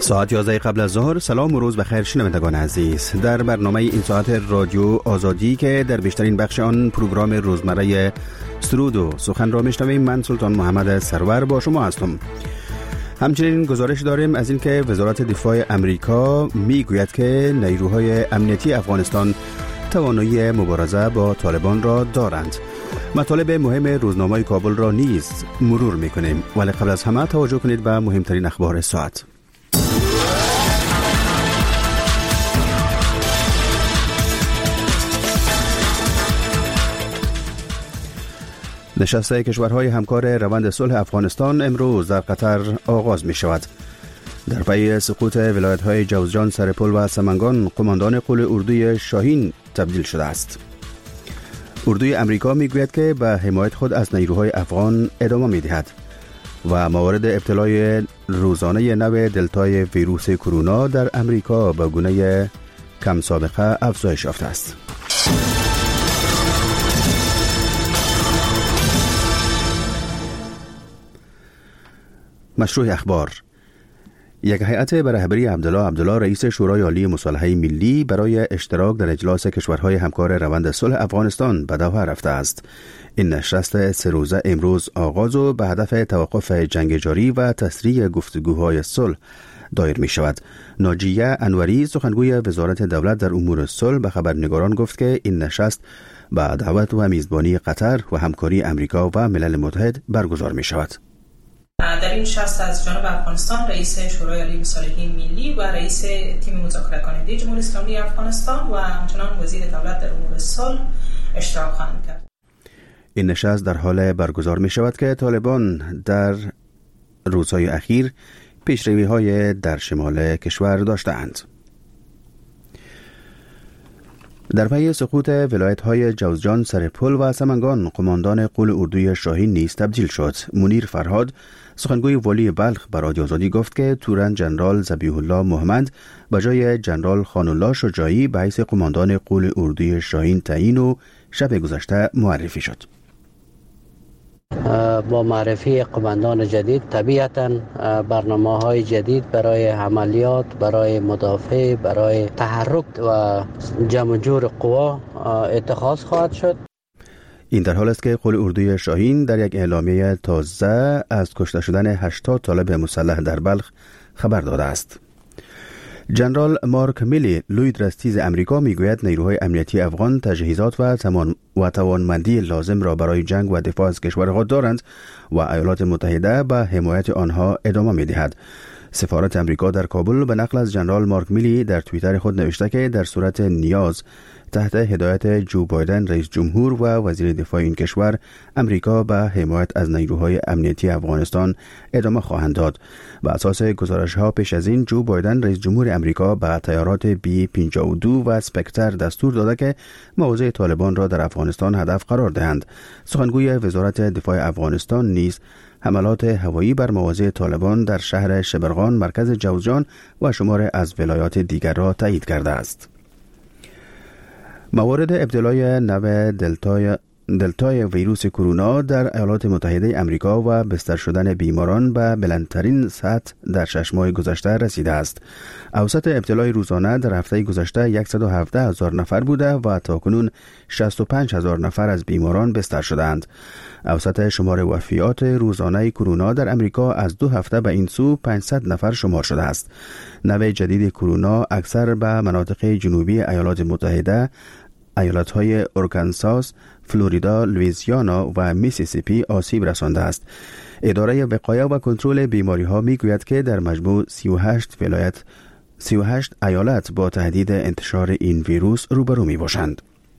ساعت 11 قبل از ظهر. سلام و روز بخیر شنوندگان عزیز. در برنامه این ساعت رادیو آزادی که در بیشترین بخش آن پروگرام روزمره سرود و سخن را میشنویم، من سلطان محمد سرور با شما هستم. همچنین گزارش داریم از اینکه وزارت دفاع امریکا میگوید که نیروهای امنیتی افغانستان توانایی مبارزه با طالبان را دارند. مطالب مهم روزنامه کابل را نیز مرور میکنیم، ولی قبل از همه توجه کنید به مهمترین اخبار ساعت. نشست کشورهای همکار روند صلح افغانستان امروز در قطر آغاز می شود. در پی سقوط ولایت‌های جوزجان، سرپل و سمنگان، قماندان قول اردوی شاهین تبدیل شده است. اردوی امریکا می گوید که به حمایت خود از نیروهای افغان ادامه می دهد و موارد ابتلای روزانه نو دلتای ویروس کرونا در امریکا به گونه کم سابقه افزایش یافته است. مشروع اخبار. یک هیئت به رهبری عبدالله رئیس شورای عالی مصالحه ملی برای اشتراک در اجلاس کشورهای همکار روند صلح افغانستان به دوحه رفته است. این نشست 3 روزه امروز آغاز و به هدف توقف جنگ جاری و تسریع گفتگوهای صلح دایر می شود. ناجیه انوری، سخنگوی وزارت دولت در امور صلح، به خبرنگاران گفت که این نشست با دعوت و میزبانی قطر و همکاری امریکا و ملل متحد برگزار می شود. در این نشست از جانب افغانستان رئیس شورای عالی مصالحه ملی و رئیس تیم مذاکره کننده جمهوری اسلامی افغانستان و همچنان وزیر دولت در امور صلح اشتراک خواهند کرد. این نشست در حال برگزار می شود که طالبان در روزهای اخیر پیشروی‌های در شمال کشور داشته‌اند. در پی سقوط ولایت‌های جوزجان، سرپل و سمنگان، قماندان قول اردوی شاهین نیز تبدیل شد. منیر فرهاد، سخنگوی والی بلخ، به رادیو آزادی گفت که تورن جنرال ذبیح الله محمد به جای جنرال خان الله شجاعی به حیث قماندان قول اردوی شاهین تعیین و شب گذشته معرفی شد. با معرفی قماندان جدید طبیعتاً برنامه‌های جدید برای عملیات، برای مدافع، برای تحرک و جمع جور قوا اتخاذ خواهد شد. این در حال است که قول اردوی شاهین در یک اعلامیه تازه از کشته شدن 80 طالب مسلح در بلخ خبر داده است. جنرال مارک میلی، لوی درستیز امریکا، میگوید نیروهای امنیتی افغان تجهیزات و توانمندی لازم را برای جنگ و دفاع از کشور خود دارند و ایالات متحده به حمایت آنها ادامه می‌دهد. سفارت امریکا در کابل به نقل از جنرال مارک میلی در توییتر خود نوشته که در صورت نیاز تحت هدایت جو بایدن رئیس جمهور و وزیر دفاع این کشور، امریکا به حمایت از نیروهای امنیتی افغانستان ادامه خواهند داد. بر اساس گزارش‌ها پیش از این، جو بایدن رئیس جمهور امریکا به طیارات B-52 و اسپکتر دستور داده که مواضع طالبان را در افغانستان هدف قرار دهند. سخنگوی وزارت دفاع افغانستان نیز حملات هوایی بر مواضع طالبان در شهر شبرغان، مرکز جوزجان و شمار از ولایات دیگر را تایید کرده است. موارد ابتلای نو دلتای ویروس کرونا در ایالات متحده امریکا و بستر شدن بیماران به بلندترین سطح در 6 ماه گذشته رسیده است. اوسط ابتلای روزانه در هفته گذشته 117,000 نفر بوده و تاکنون 65,000 نفر از بیماران بستر شدند. اوسط شمار وفیات روزانه کرونا در امریکا از 2 هفته به این سو 500 نفر شمار شده است. نو جدید کرونا اکثر به مناطق جنوبی ایالات متحده، ایالت‌های ارکانساس، فلوریدا، لوئیزیانا و میسیسیپی آسیب رسانده است. اداره وقایه و کنترل بیماری‌ها می‌گوید که در مجموع 38 ایالت با تهدید انتشار این ویروس روبرو می‌باشند.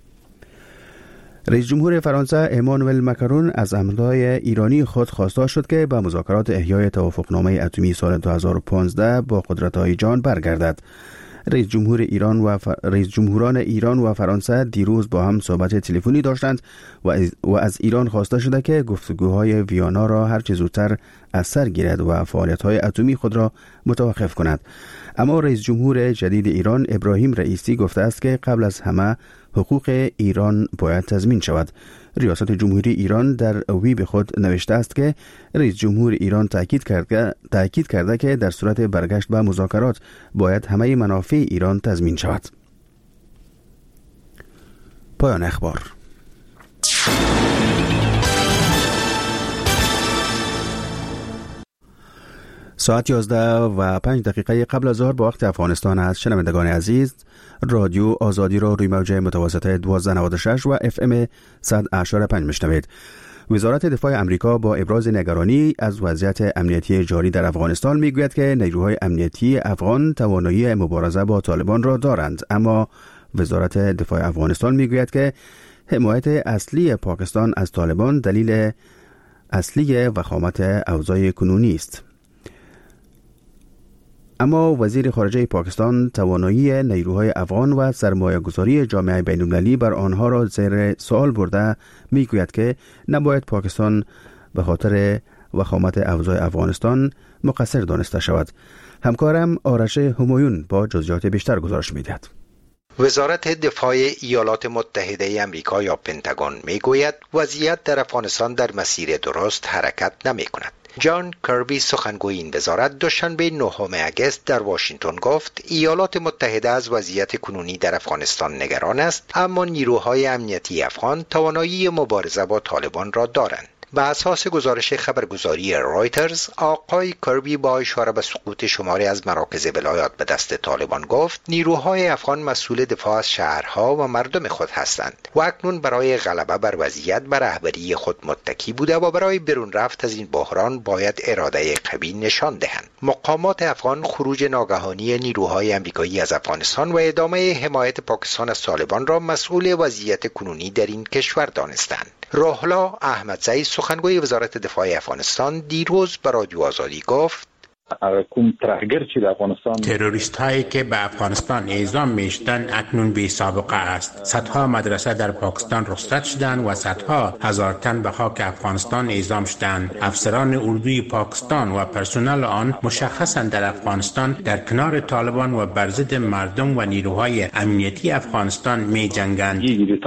رئیس جمهور فرانسه امانوئل ماکرون از همتای ایرانی خود خواستار شد که به مذاکرات احیای توافقنامه اتمی سال 2015 با قدرت‌های جهان برگردد. رئیس جمهوران ایران و فرانسه دیروز با هم صحبت تلفنی داشتند و از ایران خواسته شده که گفتگوهای ویانا را هر چه زودتر از سر گیرد و فعالیت‌های اتمی خود را متوقف کند. اما رئیس جمهور جدید ایران ابراهیم رئیسی گفته است که قبل از همه حقوق ایران باید تضمین شود. ریاست جمهوری ایران در ویب خود نوشته است که رئیس جمهور ایران تأکید کرده که در صورت برگشت به مذاکرات باید همه منافع ایران تضمین شود. پایان اخبار. ساعت 11:05 قبل از ظهر با وقت افغانستان است. شنوندگان عزیز، رادیو آزادی را روی موج متوسط 1296 و FM 100.5 میشنوید. وزارت دفاع امریکا با ابراز نگرانی از وضعیت امنیتی جاری در افغانستان میگوید که نیروهای امنیتی افغان توانایی مبارزه با طالبان را دارند، اما وزارت دفاع افغانستان میگوید که حمایت اصلی پاکستان از طالبان دلیل اصلی وخامت اوضاع کنونی است. اما وزیر خارجه پاکستان توانایی نیروهای افغان و سرمایه‌گذاری جامعه بین‌المللی بر آنها را زیر سوال برده میگوید که نباید پاکستان به خاطر وخامت اوضاع افغانستان مقصر دانسته شود. همکارم آرش همایون با جزئیات بیشتر گزارش می‌دهد. وزارت دفاع ایالات متحده آمریکا یا پنتاگون میگوید وضعیت در افغانستان در مسیر درست حرکت نمی‌کند. جان کربی سخنگوی این وزارت دوشنبه 9 اگست در واشنگتن گفت ایالات متحده از وضعیت کنونی در افغانستان نگران است، اما نیروهای امنیتی افغان توانایی مبارزه با طالبان را دارند. به اساس گزارش خبرگزاری رایترز، آقای کربی با اشاره به سقوط شماری از مراکز ولایات به دست طالبان گفت نیروهای افغان مسئول دفاع از شهرها و مردم خود هستند و اکنون برای غلبه بر وضعیت بر رهبری خود متکی بوده و برای برون رفت از این بحران باید اراده قوی نشان دهند. مقامات افغان خروج ناگهانی نیروهای آمریکایی از افغانستان و ادامه حمایت پاکستان از طالبان را مسئول وضعیت کنونی در این کشور دانستند. روحلا احمدزی سخنگوی وزارت دفاع افغانستان دیروز به رادیو آزادی گفت تروریست هایی که به افغانستان اعزام میشدند اکنون بی سابقه است. صدها مدرسه در پاکستان رخصت شدند و صدها هزار تن به خاک افغانستان اعزام شدند. افسران اردوی پاکستان و پرسنل آن مشخصاً در افغانستان در کنار طالبان و بر ضد مردم و نیروهای امنیتی افغانستان می جنگند.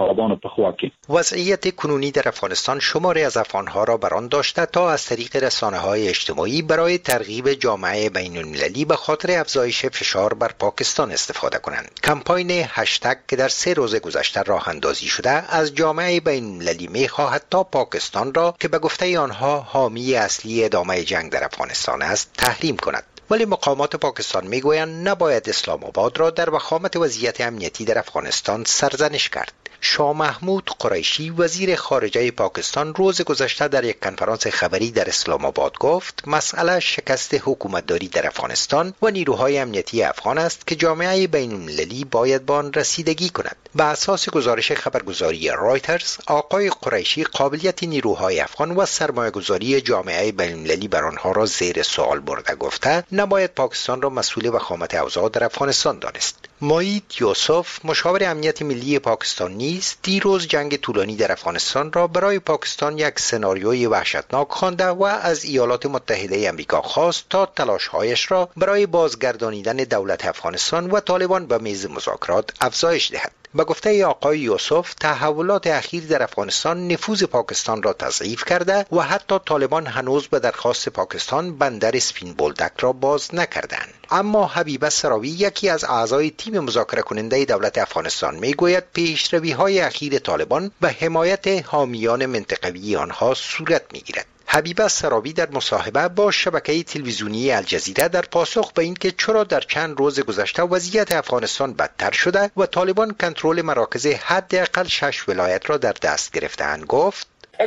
وضعیت کنونی در افغانستان شماری از افغانها را بران داشته تا از طریق رسانه‌های اجتماعی برای ترغیب جامعه بین‌المللی به خاطر افزایش فشار بر پاکستان استفاده کنند. کمپاین هشتگ که در 3 روز گذشته راه اندازی شده از جامعه بین‌المللی می‌خواهد تا پاکستان را که به گفته آنها حامی اصلی ادامه جنگ در افغانستان است تحریم کند. ولی مقامات پاکستان میگویند نباید اسلام آباد را در وخامت وضعیت امنیتی در افغانستان سرزنش کرد. شاه محمود قریشی وزیر خارجه پاکستان روز گذشته در یک کنفرانس خبری در اسلام آباد گفت مسئله شکست حکومتداری در افغانستان و نیروهای امنیتی افغان است که جامعه بین‌المللی باید با آن رسیدگی کند. به اساس گزارش خبرگزاری رایترز، آقای قریشی قابلیت نیروهای افغان و سرمایه‌گذاری جامعه بین‌المللی بر آنها را زیر سوال برده گفته نباید پاکستان را مسئول وخامت اوضاع در افغانستان دانست. مایید یوسف مشاور امنیت ملی پاکستان نیز دیروز جنگ طولانی در افغانستان را برای پاکستان یک سناریوی وحشتناک خوانده و از ایالات متحده آمریکا خواست تا تلاش‌هایش را برای بازگردانیدن دولت افغانستان و طالبان به میز مذاکرات افزایش دهد. به گفته آقای یوسف تحولات اخیر در افغانستان نفوذ پاکستان را تضعیف کرده و حتی طالبان هنوز به درخواست پاکستان بندر سپین بولدک را باز نکردند. اما حبیبه سراوی یکی از اعضای تیم مذاکره کننده دولت افغانستان میگوید پیشروی‌های اخیر طالبان به حمایت حامیان منطقوی آنها صورت میگیرد. حبیبه سراوی در مصاحبه با شبکه تلویزیونی الجزیره در پاسخ به اینکه چرا در چند روز گذشته وضعیت افغانستان بدتر شده و طالبان کنترل مراکز حداقل 6 ولایت را در دست گرفته‌اند گفت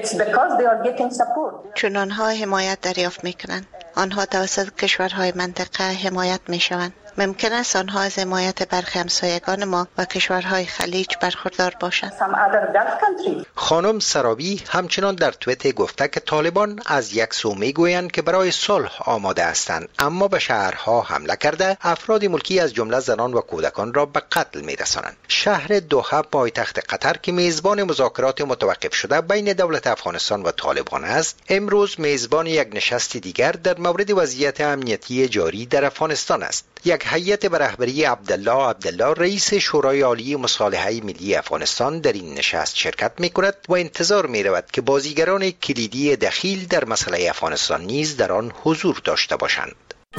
چون آنها حمایت دریافت می‌کنند. آنها توسط کشورهای منطقه حمایت می‌شوند. ممکن است آنها از حمایت برخی همسایگان ما و کشورهای خلیج برخوردار باشند. خانم سراوی همچنان در توییتر گفته که طالبان از یک سو میگویند که برای صلح آماده هستند، اما به شهرها حمله کرده افراد ملکی از جمله زنان و کودکان را به قتل میرسانند. شهر دوحه پایتخت قطر که میزبان مذاکرات متوقف شده بین دولت افغانستان و طالبان است، امروز میزبان یک نشست دیگر در مورد وضعیت امنیتی جاری در افغانستان است. یک یک هیئت به رهبری عبدالله رئیس شورای عالی مصالحه ملی افغانستان در این نشست شرکت می‌کند و انتظار می‌رود که بازیگران کلیدی دخیل در مسئله افغانستان نیز در آن حضور داشته باشند.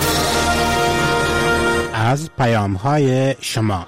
از پیام‌های شما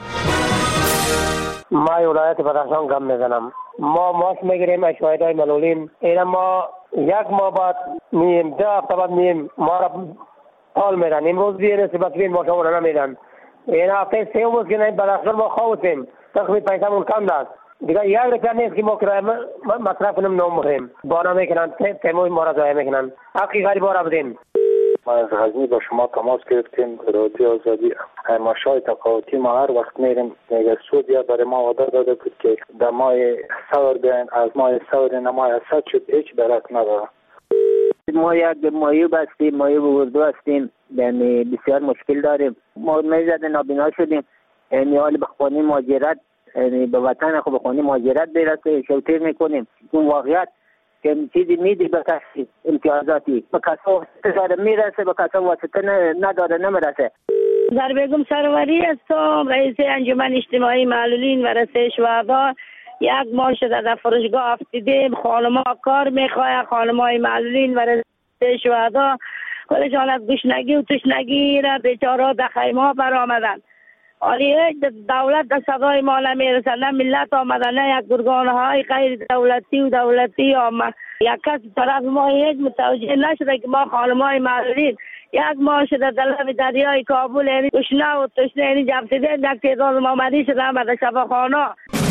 ما ولایت بدخشان گام میزنم. ما ماست میگیریم از شاهدای معلولین. اینا ما یک ماه بعد میم 10 هفته بعد میم ما را حال میدن. امروز بیرون سبکین ما شما را نمیدن. اینا هفته سه روز که این بدخشان ما خواستیم تقریبا پیسمون کم داد. دیگه یک روپیه نیست که ما کرایه مصرف کنیم نمی‌خوریم. بانا میکنن تیموی ما را ضایع میکنن. حقی غریبا را بدین. ما از غزنی با شما تماس گرفتیم. رادیو آزادی ماشای تقاوتی ما هر وقت میریم میگه سودیا برای ما وعده داده بود که در ماه سور بیاین، از ماه سور نمای اسد شد هیچ درک نداره. ما یک مایو بستیم، مایو بردو هستیم، یعنی بسیار مشکل داریم. ما میزد نابینا شدیم، یعنی حال بخوانی مهاجرت، یعنی به وطن خود بخوانی مهاجرت برسه شوتیر میکنیم. اون واقعیت که چیزی میدی به کسی امتیازاتی به کسا واسطه داره میرسه، به کسا واسطه نداره نمیرسه. در بیگم سروری هستم، رئیس انجمن اجتماعی معلولین و رئیس شهدا. یک ماه شده در فروشگاه افتیدیم، خانم‌ها کار میخواه، خانم‌های معلولین و رئیس شهدا خودشان از گشنگی و تشنگی را بیچاره در خیمه برآمدن. آلی دولت در صدای ما نمیرسه، نه ملت آمدن، نه یک گرگانهای غیر دولتی و دولتی آمد. یک کس طرف ما هیچ متوجه نشده که ما خانم‌های معلولین یک ماه شده در لب دریای کابل یعنی گشنه و تشنه یعنی جمعیده یک تعداد ما مریض شده هم در شفاخانه.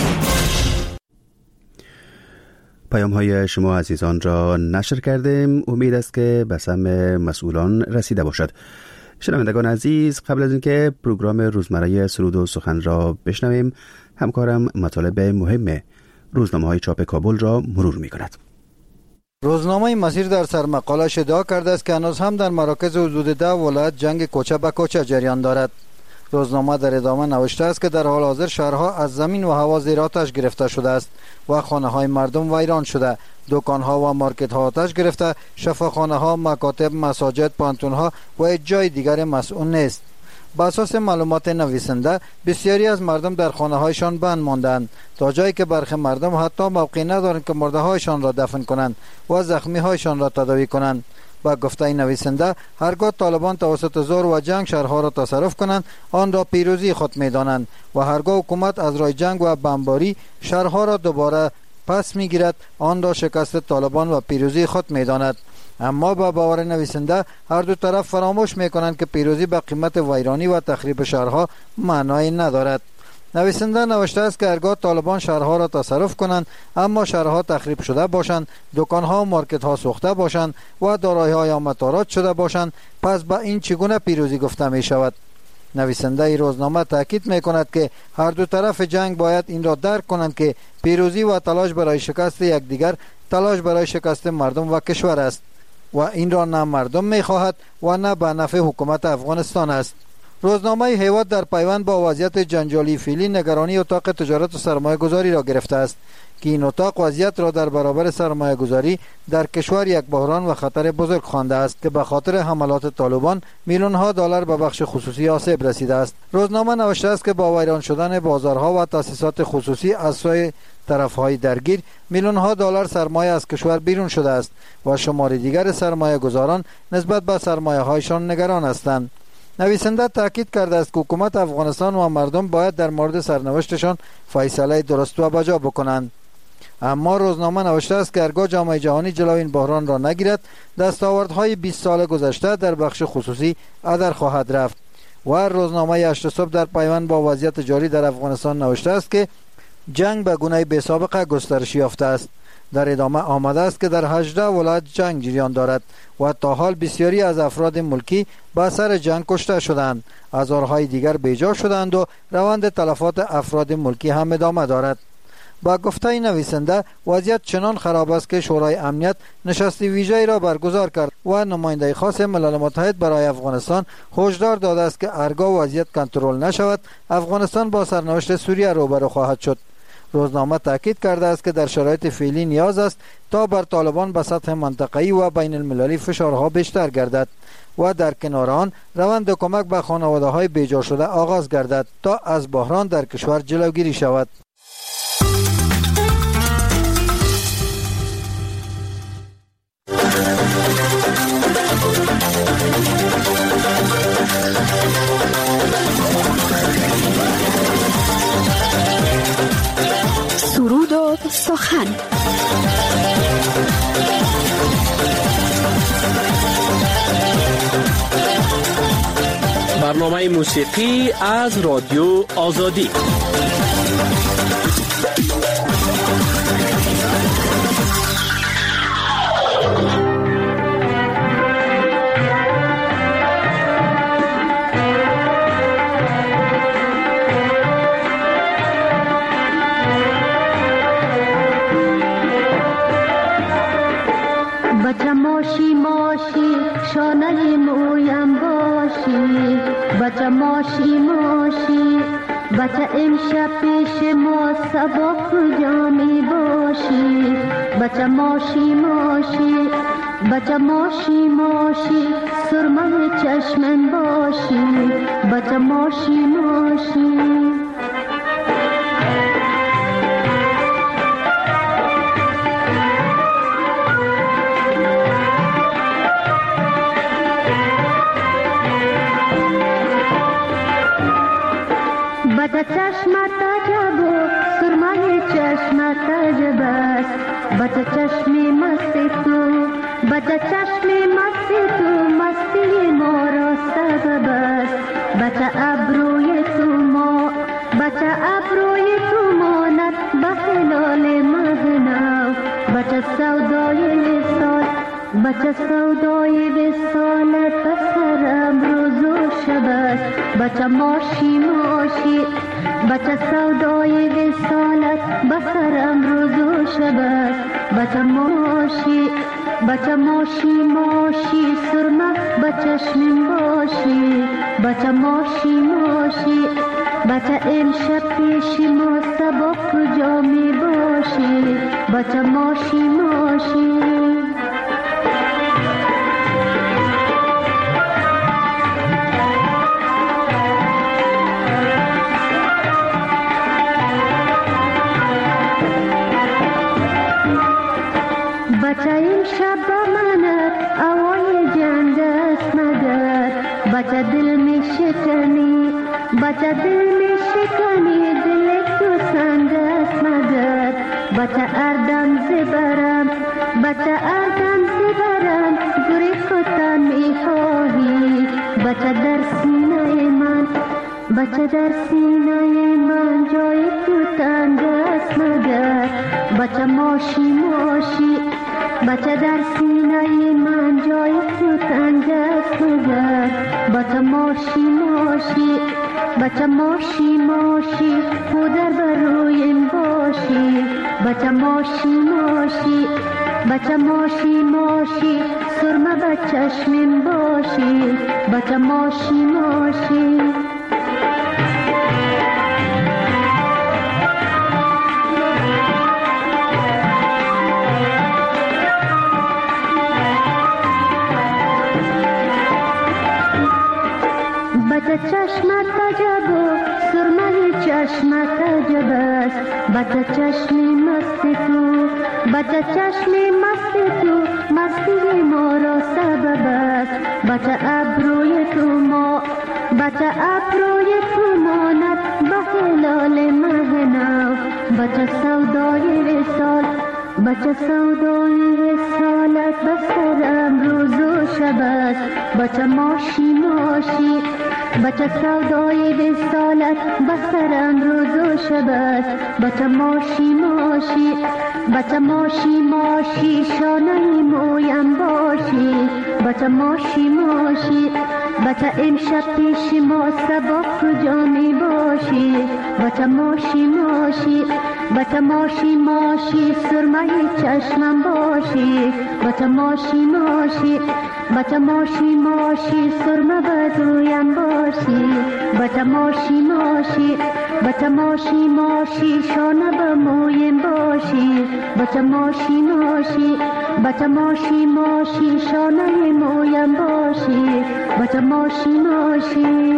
پیام های شما عزیزان را نشر کردیم. امید است که به سمع مسئولان رسیده باشد. شنوندگان عزیز، قبل از اینکه پروگرام روزمره سرود و سخن را بشنویم، همکارم مطالب مهم روزنامه‌های چاپ کابل را مرور می‌کند. روزنامه مسیر در سرمقالش ادعا کرده است که هنوز هم در مراکز حدود 10 ولایت جنگ کوچه به کوچه جریان دارد. روزنامه در ادامه نوشته است که در حال حاضر شهرها از زمین و هوا زیر آتش گرفته شده است و خانه‌های مردم ویران شده، دکان‌ها و مارکت‌ها آتش گرفته، شفاخانه‌ها، مکاتب، مساجد، پانتون‌ها و هیچ جای دیگر مسئول نیست. بر اساس معلومات نویسنده، بسیاری از مردم در خانه‌هایشان بند ماندند تا جایی که برخی مردم حتی موقعی ندارند که مرده‌هایشان را دفن کنند و زخمی‌هایشان را تداوی کنند. با گفته نویسنده، هرگاه طالبان توسط زور و جنگ شهرها را تصرف کنند، آن را پیروزی خود می‌دانند و هرگاه حکومت از راه جنگ و بمباری شهرها را دوباره پس می‌گیرد، آن را شکست طالبان و پیروزی خود می‌داند. اما با باور نویسنده، هر دو طرف فراموش می‌کنند که پیروزی به قیمت ویرانی و تخریب شهرها معنایی ندارد. نویسنده نوشته است که هرگاه طالبان شهرها را تصرف کنند اما شهرها تخریب شده باشند، دکانها و مارکت‌ها سوخته باشند و دارایی‌های آمد شده باشند، پس به این چگونه پیروزی گفته می شود؟ نویسنده ای روزنامه تاکید می کند که هر دو طرف جنگ باید این را درک کنند که پیروزی و تلاش برای شکست یکدیگر تلاش برای شکست مردم و کشور است و این را نه مردم می خواهد و نه به نفع حکومت افغانستان است. روزنامه هیواد در پیوند با وضعیت جنجالی فعلی نگرانی اتاق تجارت و سرمایه گذاری را گرفته است که این اتاق وضعیت را در برابر سرمایه گذاری در کشور یک بحران و خطر بزرگ خوانده است که به خاطر حملات طالبان میلیون ها دلار به بخش خصوصی آسیب رسیده است. روزنامه نوشته است که با ویران شدن بازارها و تأسیسات خصوصی از سوی طرفهای درگیر، میلیون ها دلار سرمایه از کشور بیرون شده است و شمار دیگر سرمایه گذاران نسبت به سرمایه هایشان نگران هستند. نویسنده تاکید کرده است که حکومت افغانستان و مردم باید در مورد سرنوشتشان فیصله درست و بجا بکنند. اما روزنامه نوشته است که هرگاه جامعه جهانی جلوی این بحران را نگیرد، دستاوردهای 20 سال گذشته در بخش خصوصی هدر خواهد رفت. و روزنامه 8 صبح در پیوند با وضعیت جاری در افغانستان نوشته است که جنگ به گونه بی‌سابقه گسترش یافته است. در ادامه آمده است که در 18 ولایت جنگ جریان دارد و تا حال بسیاری از افراد ملکی به اثر جنگ کشته شدند، هزارهای دیگر بیجا شدند و روند تلفات افراد ملکی هم ادامه دارد. با گفته نویسنده، وضعیت چنان خراب است که شورای امنیت نشست ویژه‌ای را برگزار کرد و نماینده خاص ملل متحد برای افغانستان هشدار داده است که هرگاه وضعیت کنترل نشود، افغانستان با سرنوشت سوریه روبرو خواهد شد. روزنامه تاکید کرده است که در شرایط فعلی نیاز است تا بر طالبان به سطح منطقه‌ای و بین المللی فشارها بیشتر گردد و در کنار آن روند کمک به خانواده‌های بیجا شده آغاز گردد تا از بحران در کشور جلوگیری شود. سرود و سخن. برنامه موسیقی از رادیو آزادی. بچه ماشی ماشی شانه مویم باشی، بچه ماشی ماشی بچه امشب پیش ما سبق جامی باشی، بچه ماشی ماشی بچه ماشی ماشی سرمه چشمم باشی، بچه ماشی ماشی. بچه چشمت عجب و سرمه چشمت عجب است، بچه چشمی مستی تو، بچه چشمی مستی تو مستی ما را سبب است، بچه ابروی تو ما، بچه ابروی تو ماند به خلال مهنو، بچه سودای وصال، بچه سودای وصالت به سرم روز و شب است، بچه ماشی ماشی بچه سودای وصالت به سرم روز و شب است، بچه ماشی بچه ماشی ماشی سرمه به چشمم باشی، بچه ماشی ماشی بچه امشب پیش ما سبق جامی باشی، بچه ماشی ماشی. بچه این شب منت اوای جنگ است مگر، بچه دل می شکنی، بچه دل می شکنی دل تو سنگ است مگر، بچه اردم زبرم، بچه اردم زبرم گری خودم می خواهی، بچه در سینه من، بچه در سینه من جای تو تنگ است مگر، بچه ماشی ماشی بچه در سینه من جای تو تنگ است مگر، بچه ماشی ماشی بچه ماشی ماشی پودر برویم باشی، بچه ماشی ماشی بچه ماشی ماشی سرمه به چشمم باشی، بچه ماشی ماشی. بچه چشمت عجب و سرمه چشمت عجب است، بچه چشمی مستی تو، بچه چشمی مستی تو مستی ما را سبب است، بچه ابروی تو ما، بچه ابروی تو ماند به خلال مهنو، بچه سودای وصال، بچه سودای وصالت به سرم روز و شب است، بچه ماشی ماشی بچه سودای وصالت به سرم روز و شب است، بچه ماشی ماشی بچه ماشی ماشی شانه مویم باشی، بچه ماشی ماشی بچه امشب پیش ما سبق جامی باشی، بچه ماشی ماشی بچه ماشی ماشی سرمه چشمم باشی، بچه ماشی ماشی بچه ماشی ماشی سرمه بزویم باشی، بچه ماشی ماشی بچه ماشی ماشی شانه به مویم باشی بچه ماشی ماشی بچه ماشی ماشی شانه مویم باشی بچه ماشی ماشی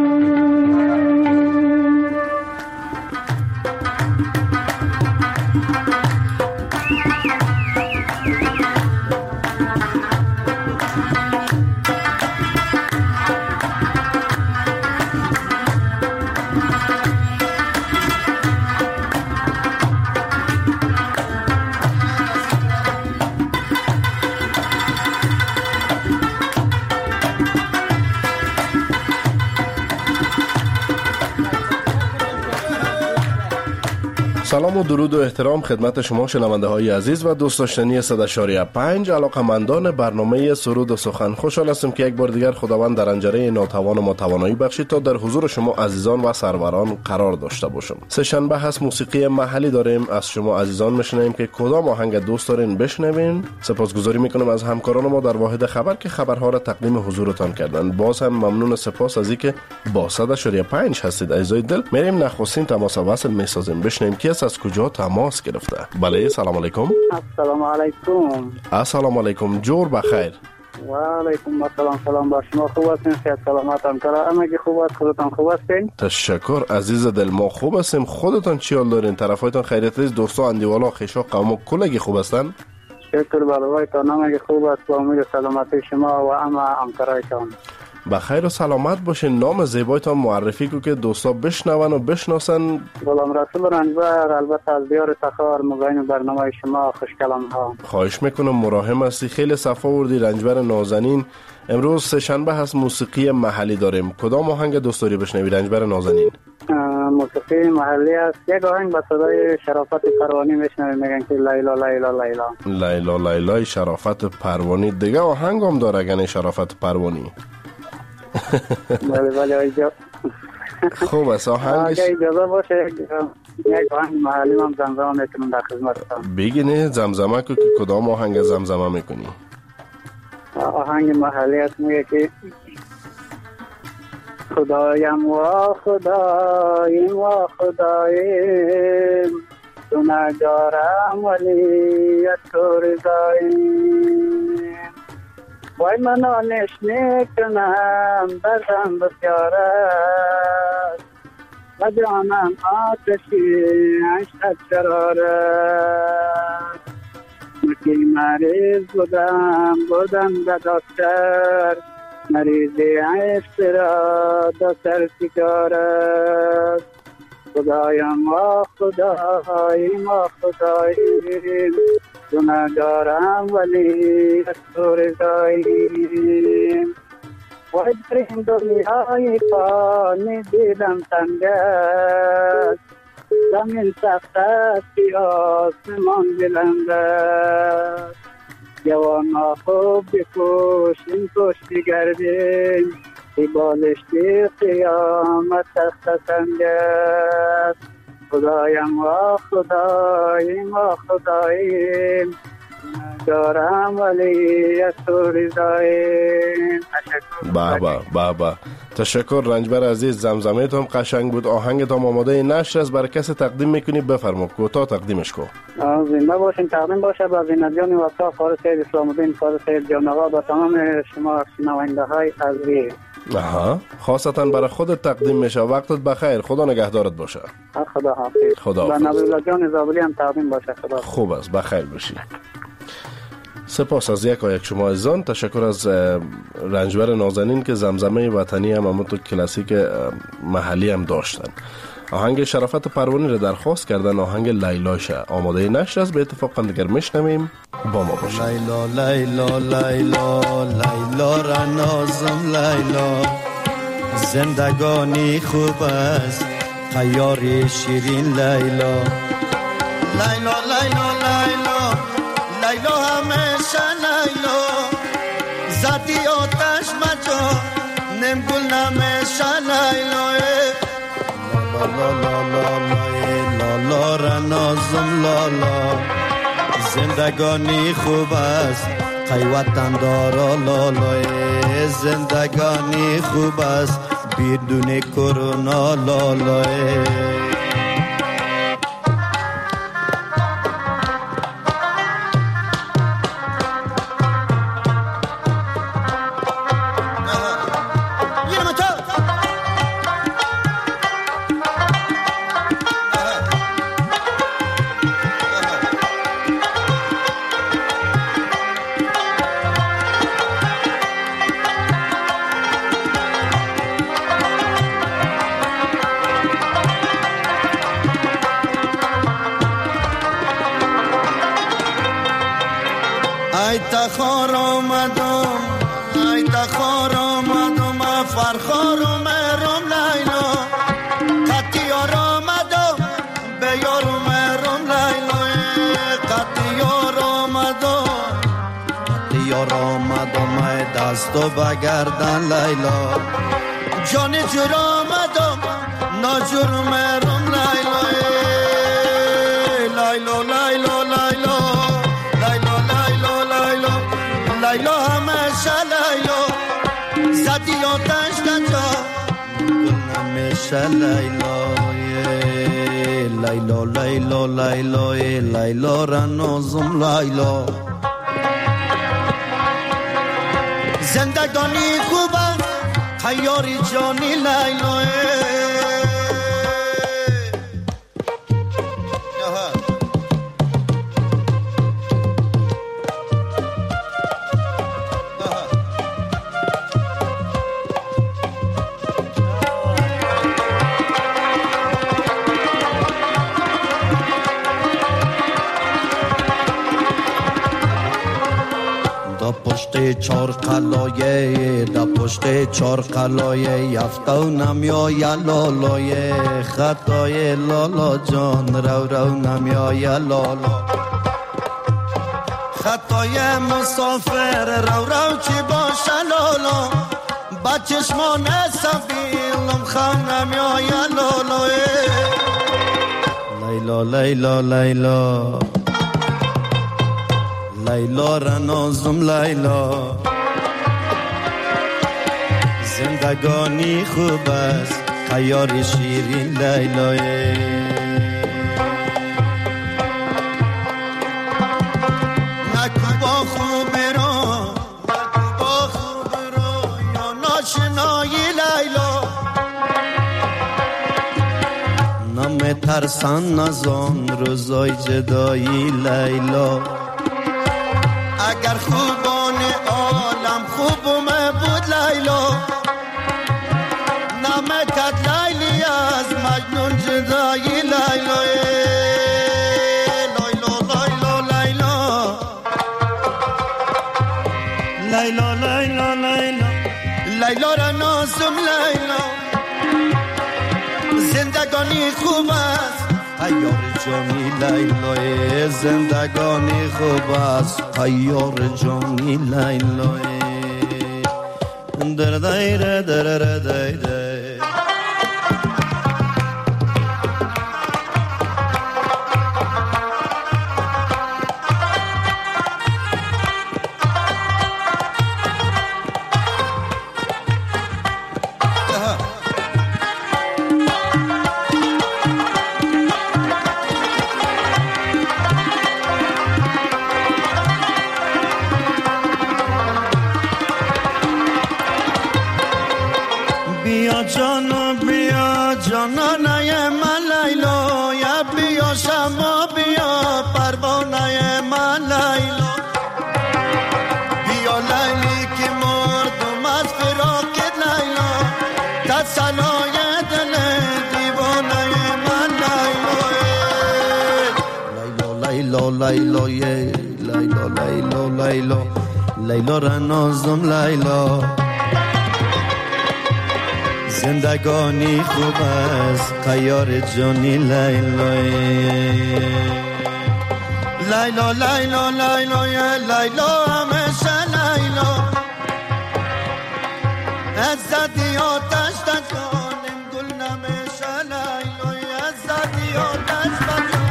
سلام و درود و احترام خدمت شما شنونده های عزیز و دوست داشتنی 100.5 علاقمندان برنامه سرود و سخن. خوشحال هستم که یک بار دیگر خداوند در انجره ناتوان و ما توانایی بخشید تا در حضور شما عزیزان و سروران قرار داشته باشم. سه شنبه هست موسیقی محلی داریم. از شما عزیزان میشنویم که کدام آهنگ دوست دارین بشنوین. سپاسگزاری میکنم از همکاران ما در واحد خبر که خبرها را تقدیم حضورتان کردن. باز هم ممنون سپاس از اینکه با 100.5 هستید عزیزای دل. میریم نخستین تماس وصل میسازیم. بشنویم کی از کجا تماس گرفته. بله سلام علیکم. السلام علیکم. السلام علیکم. جور بخیر. و علیکم السلام. سلام بر شما. خوب هستین؟ صحت سلامت هم کرا همگی خوب است؟ خودتان خوب هستین؟ تشکر عزیز دل، ما خوب هستیم. خودتان چی حال دارین؟ طرفایتان خیریت است؟ دوستا اندیوالا خیشا قوم کلگی خوب هستن؟ شکر بالایتان همگی خوب است با امید سلامتی شما و همه همکارایتان. بخیر و سلامت باشین. نام زیبایتان معرفی کو که دوستا بشنون و بشناسن. غلام رسول رنجبر، البته از دیار تخار مزین برنامه شما خوشکلام ها. خواهش میکنم مراهم هستی. خیلی صفا وردی رنجبر نازنین. امروز سه شنبه هست موسیقی محلی داریم. کدام آهنگ دوست داری بشنوی رنجبر نازنین؟ موسیقی محلی است. یک آهنگ با صدای شرافت پروانی میشنویم میگن که لیلا لیلا لیلا. لیلا لیلا شرافت پروانی. دیگه آهنگ هم داره گنه شرافت پروانی. بله بله ایجا خوب است. آهنگش اگه اجازه باشه یک آهنگ محلی هم زمزمه میکنم در خدمتتان. بگینه زمزمه که کدام آهنگ زمزمه میکنی؟ آهنگ محلی است میگه که خدایم و خدایم و خدایم تو ندارم ولی تو رضاییم وای من آنش میکنم دردم بسیار است و جانم آتشی عشقت شرار است مکی مریض بودم به دکتر مریضی عشق را دکتر چیکار است خدایم و خدایم و خدایم گناه دارم ولی از تو رضاییم وای در این دنیای فانی دیدم تنگ است زمین سخت است آسمان بلند است جوانا خوب بکوشیم کشتی گردیم ای بالشتی قیامت تخت سنگ است خدایم و خدایم و خدایم دارم ولی از تو رضاییم. بابا تشکر رنجبر عزیز. زمزمه هم قشنگ بود. آهنگت هم آماده نشر از برای کسی تقدیم میکنی؟ بفرما کوتاه تقدیمش کن. زنده باشین. تقدیم باشه با زینتیان وفا فارس سید اسلام الدین فارس سید جان آقا با تمام شما شنونده های عزیز. خاصتا برای خودت تقدیم میشه. وقتت بخیر. خدا نگهدارت باشه. خدا حافظ. خدا حافظ. و نبیل جان زابلی هم تقدیم باشه. خدا حافظ. خوب است. بخیر باشی. سپاس از یک شما عزیزان. تشکر از رنجبر نازنین که زمزمه وطنی هم همون تو کلاسیک محلی هم داشتن. آهنگ شرافت پروانی را درخواست کردن. آهنگ لیلاشه آماده نشر است. به اتفاق هم دیگر میشنویم. با ما باشید. لیلا لیلا لیلا لیلا را نازم لیلا زندگانی خوب است خیاری شیرین لیلا لیلا لیلا لیلا لیلا همیشه لیلا زدی آتش مجا نمگل نمیشه لیلا لا لا لا لا لا را نازم لالا زندگانی خوب است قیوتن دارا لالا زندگانی خوب است بدون کرونا لالا تخار آمدم ای تخار آمدم فرخار مهرم لیلا قطیار آمدم به یار مهرم لیلا قطیار آمدم ای دست و بگردن لیلا جان جور آمدم ناجور مهرم لیلا لیلا لیلا لیلا لیلا همیشه لیلا زدی آتش کجا گل نمیشه لیلا لیلا لیلا لیلا لیلا را نازم لیلا زندگانی خوبه خیاری جانی لیلا چار قلایه دا پشت چار قلایه یفتو نمیای لالای خطای لالا جان رو نمیای لالا خطای مسافر رو چی باشه لالا با چشمان سفیلم خم نمیای لالا لیلا لیلا لیلا لیلا را نازم لیلا زندگانی خوب است خیار شیرین لیلا نکو با خوب رو یا ناشنایی لیلا نمی ترسن نزان روزای جدایی لیلا اگر خوبان عالم خوبم بود لیلا نمکت لیلی از مجنون جدایی لیلا لیلا لیلا لیلا لیلا را نازم لیلا زندگانی خوب است خیار جانی لیلا زندگانی خوب است خیار جانی لیلا در دایره در دایره جانانه من لیلا یا بیا شما بیا پروانه من لیلا بیا لیلی که مردم از فراقت لیلا تسلای دل دیوانه من لیلا لیلا لیلا لیلا لیلا لیلا را نازم لیلا زندگانی خوب است خیار جانی لیلا لیلا لیلا لیلا لیلا همیشه لیلا عزتی آتش تکانم گل نمیشه لیلا عزتی آتش تکانم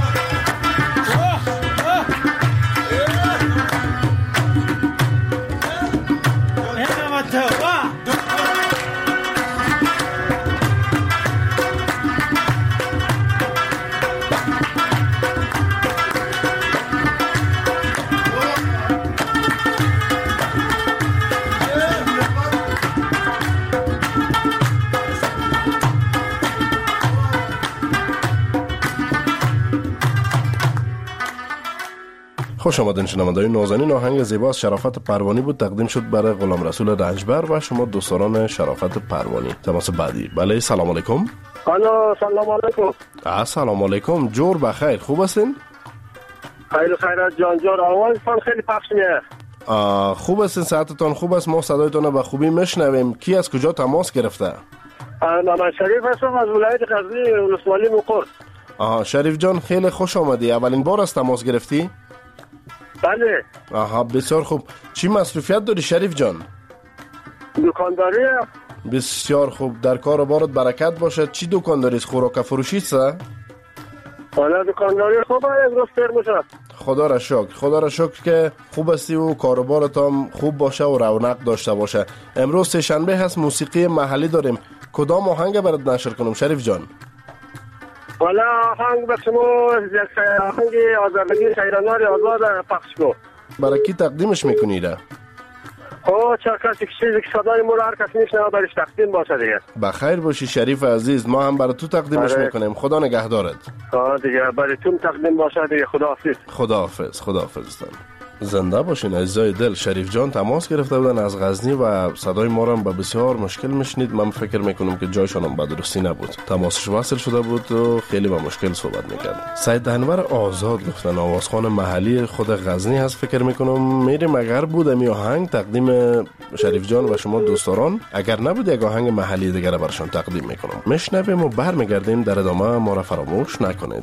خوش آمدین شنوندگان نازنین. آهنگ زیبا از شرافت پروانی بود، تقدیم شد برای غلام رسول رنجبر و شما دوستان شرافت پروانی. تماس بعدی. بله سلام علیکم. الو سلام علیکم. سلام علیکم. جور بخیر، خوب هستین؟ خیر خیرات جان جور. آوازتان خیلی پخش میاد. خوب است، ساعتتان خوب است، ما صدایتان را به خوبی میشنویم. کی از کجا تماس گرفته؟ محمد شریف هستم از ولایت غزنی ولسوالی مقر. شریف جان خیلی خوش آمدی. اولین بار است تماس گرفتی؟ بله. بسیار خوب. چی مصروفیت داری شریف جان؟ دکانداری. بسیار خوب، در کار و بارت برکت باشد. چی دکان داری؟ خوراک فروشی است؟ حالا دکانداری خوبه، امروز ترم شد. خدا را شکر که خوب هستی و کاروبارت هم خوب باشه و رونق داشته باشه. امروز سه شنبه هست، موسیقی محلی داریم. کدام آهنگ برات نشر کنم شریف جان؟ والا آهنگ به شما آهنگ آزادگی شیرانوار آزاد پخش کو. برای کی تقدیمش میکنید؟ چه چیزی که صدای ما رو هر کس میشنوه برش تقدیم باشه دیگه. بخیر باشی شریف عزیز، ما هم برای تو تقدیمش میکنیم. خدا نگهدارت. دیگه برای تو تقدیم باشه دیگه. خداحافظ. زنده باشین عزیزای دل. شریف جان تماس گرفته بودن از غزنی و صدای ما رو به بسیار مشکل میشنید. من فکر میکنم که جایشان هم به درستی نبود، تماسش وصل شده بود و خیلی با مشکل صحبت میکرد. سید دهنور آزاد گفتن آوازخوان محلی خود غزنی هست. فکر میکنم میریم اگر بود می آهنگ تقدیم شریف جان و شما دوستان، اگر نبود یک آهنگ محلی دیگر را برشان تقدیم میکنم. میشنویم و برمیگردیم. در ادامه ما را فراموش نکنید.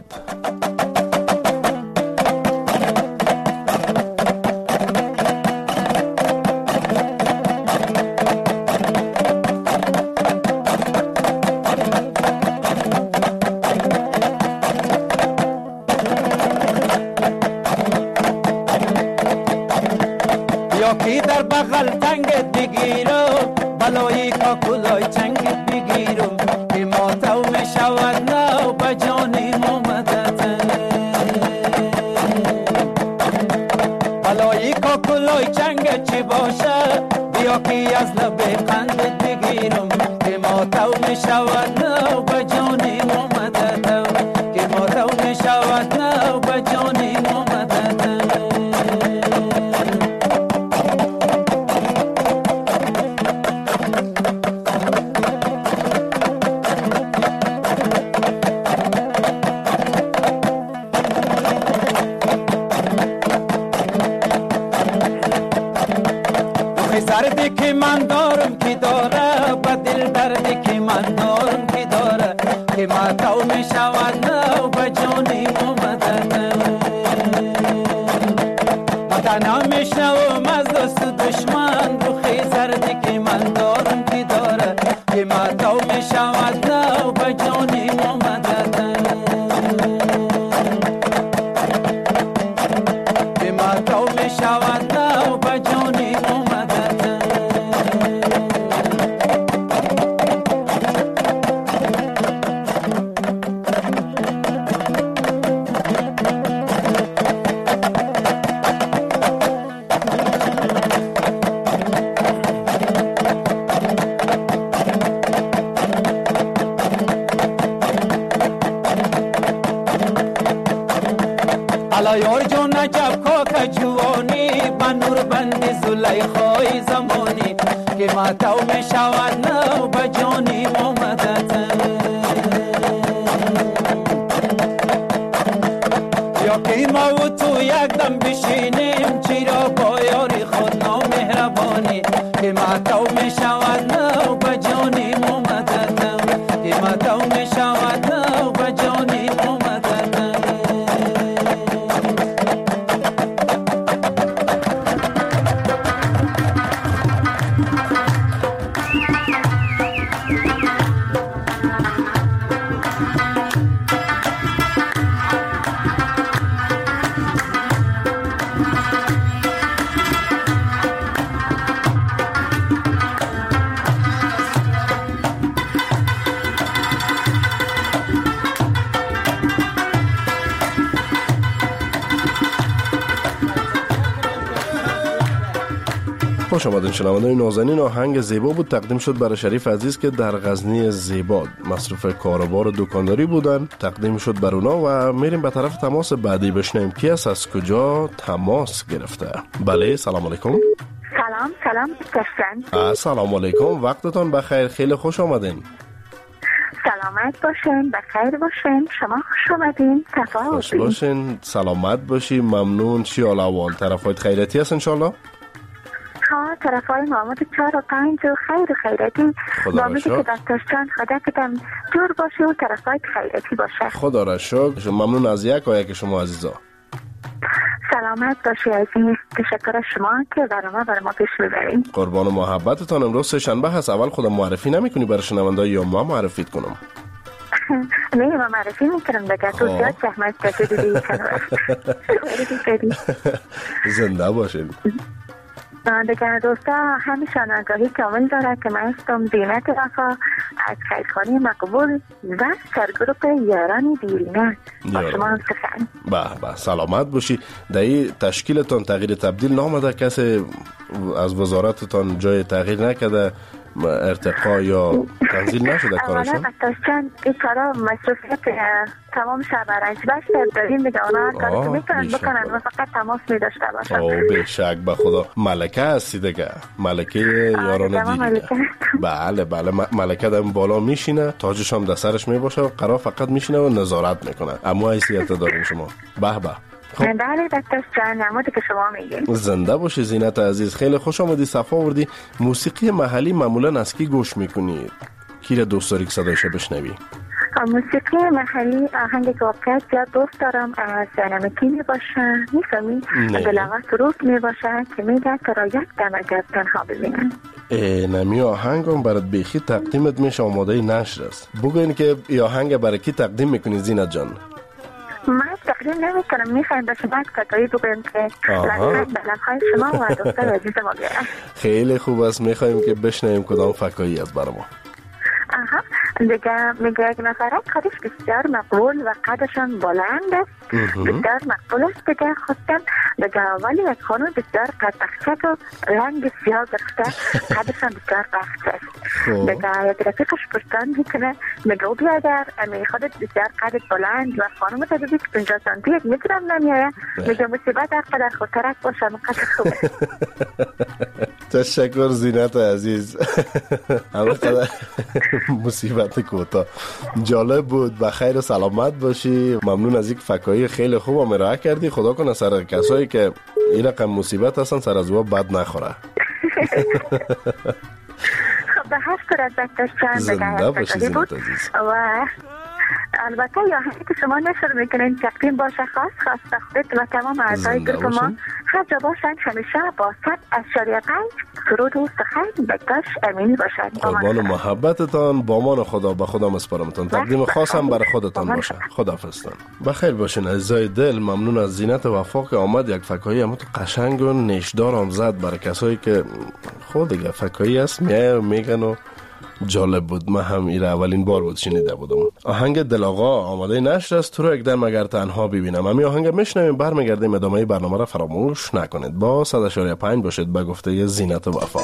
خوش آمدین شنوندگان نازنین. آهنگ زیبا بود، تقدیم شد برای شریف عزیز که در غزنی زیبا مصروف کاروبار دکانداری بودن. تقدیم شد بر اونا و میریم به طرف تماس بعدی بشنیم کی است، از کجا تماس گرفته. بله سلام علیکم. سلام دوستان. سلام علیکم، وقتتان بخیر، خیلی خوش آمدین. سلامت باشین، بخیر باشین، شما خوش آمدین، خوش باشین، سلامت باشین، ممنون. چی حال احوال؟ طرفایت خیریتی هست انشالله؟ ها طرف های محمد 4 و 5 و خیر و خیرتی با میگه که دکتر جان خدا کدام جور باشه و طرف های خیرتی باشه. خدا را شکر. ممنون از یک آیه که شما عزیزا. سلامت باشی عزیز. تشکر از شما که برای ما پیش میبرین. قربان محبتتان. امروز سه شنبه هست. اول خودم معرفی نمیکنی برای شنونده‌ها یا ما معرفی کنم؟ نه ما معرفی میکنم دیگه. تو زیاد زحمت کشیدی زنده باشین. دیگر دوستا همیشه آگاهی کامل داره که من هستم زینت وفا از خیرخانه مقبول و سرگروپ یاران دیرینه با شما هم سخن. به سلامت باشی. در این تشکیلتان تغییر تبدیل نامده؟ کسی از وزارتتان جای تغییر نکده؟ ارتقا یا تنزیل نشده کارشان؟ اولا بطاشتن این کارا مصروفیت تمام شب رنج بشت داریم دیگه. اونا کاری که میکنن بکنن و فقط تماس میداشته باشن. به شک به خدا. ملکه هستی دیگه، ملکه یاران دیگه. بله ملکه در بالا میشینه، تاجش هم در سرش میباشه و قرار فقط میشینه و نظارت میکنه. اما حیثیت دارین شما. به بله دکتر جان نموده که شما میگین. زنده باشی زینت عزیز. خیلی خوش آمدی، صفا وردی. موسیقی محلی معمولا از کی گوش میکنی؟ کی را دوست داری که صدایش بشنوی؟ موسیقی محلی آهنگ که واقعا زیاد دوست دارم از نمکی میباشه، میفهمی؟ بلاغا سروک میباشه که میگه که را یک دم اگر تنها ببینن. نمی آهنگ هم برات بیخی تقدیمت میشه، آماده نشر است. بگو این که ای آهنگ برای کی تقدیم میکنی زینت جان؟ من تقدیم نمی کنم، میخوایم به شما کتایی بگویم که لطفاً بلغهای شما و دوستان عزیز ما بیارن. خیلی خوب است. میخوایم که بشنویم کدام فکایی از برای ما. دیگه میگه یک نفره کارش بسیار مقبول و قدشان بلند است. بسیار مقبول است دیگه خودم دیگه. ولی یک خانون بسیار قد بخچک و رنگ سیاه گرفته، قدشان بسیار بخچ است دیگه. یک رفیقش پرسان میکنه میگه او بیادر امی خودت بسیار قدت بلند و خانوم تا دیدی که 50 سانتی یک میترم نمیایه. میگه مصیبت هر قدر خودترک باشه مقدر خوبه. تشکر زینت عزیز. همه قدر مصیبت کوتا. جالب بود. بخیر و سلامت باشی. ممنون از یک فکایی خیلی خوب ارائه کردی. خدا کنه سر کسایی که این رقم مصیبت هستن سر از او بد نخوره. خب به هر صورت دکتر چند زنده باشی زینت عزیز. و البته یا همین که شما نشر میکنین تقدیم باشه خاص تخبیت و تمام اعضای گروه ما هر جا باشن همیشه با 100.5 سرود و سخن بکش امینی باشن. قربان محبتتان. با امان خدا. به خدا مسپارمتان. تقدیم خاصم برای خودتان باشه. خداحافظتان. بخیر باشین عزیزای دل. ممنون از زینت وفا که آمد یک فکایی اما تو قشنگ و نیشدار هم زد برای کسایی که خود دیگه فکایی است میگن و جالب بود. من هم ایره اولین بار بود شنیده بودم. آهنگ دلاغا آماده نشر است. تو رو یک دم اگر تنها ببینم. همین آهنگ میشنویم، برمیگردیم ادامه برنامه را فراموش نکنید. با 100.5 باشید به گفته زینت وفا.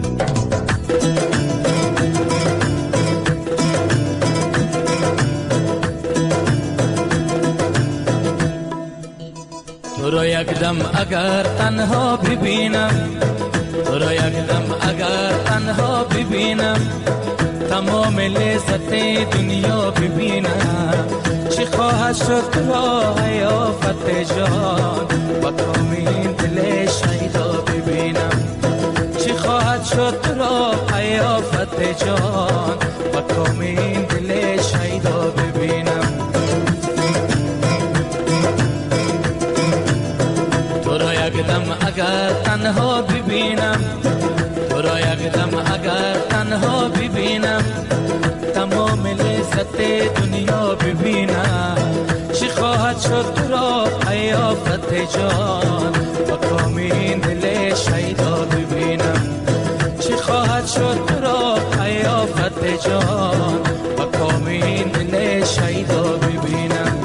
تو رو یک دم اگر تنها ببینم، تو رو یک دم اگر تنها ببینم، تمام لذت دنیا ببینم. چی خواهد شد را حیافت جان با کامین دل شیدا ببینم. چی خواهد شد را حیافت جان با کامین دل شیدا ببینم. تو را یک دم اگر تنها ببینم، تو را یک دم اگر تنها ببینم، تمام لذت دنیا ببینم. چی خواهد شد را حیافت جان با کامین دل شیدا ببینم. چی خواهد شد را حیافت جان با کامین دل شیدا ببینم.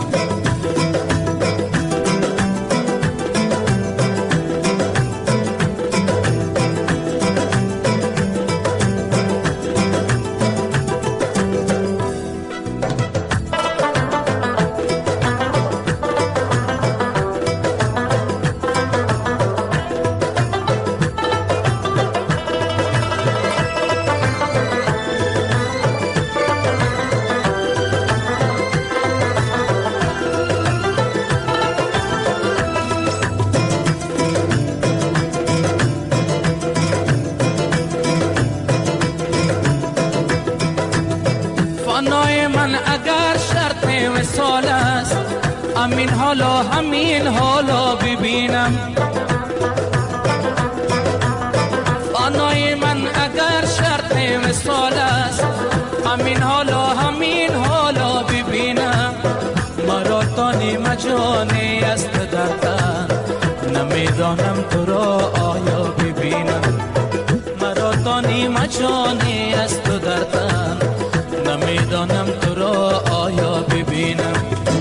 همین حالا ببینم فانای من اگر شرط وصال است همین حالا ببینم مرا تانی مجانی است در تن نمیدانم تو را آیا ببینم مرا تانی مجانی است در تن نمیدانم تو را آیا ببینم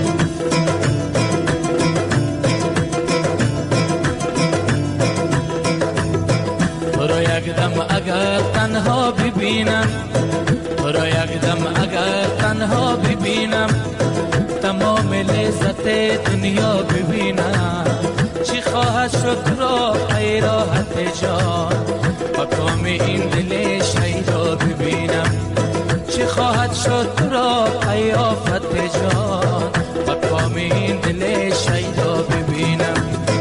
تو را یک دم اگر تنها ببینم تو را یک دم اگر تنها ببینم تمام لذت دنیا ببینم چی خواهد شد را ای راحت جان مقام این دل شیدا ببینم چی خواهد شد را ای آفت جان مقام این دل شیدا ببینم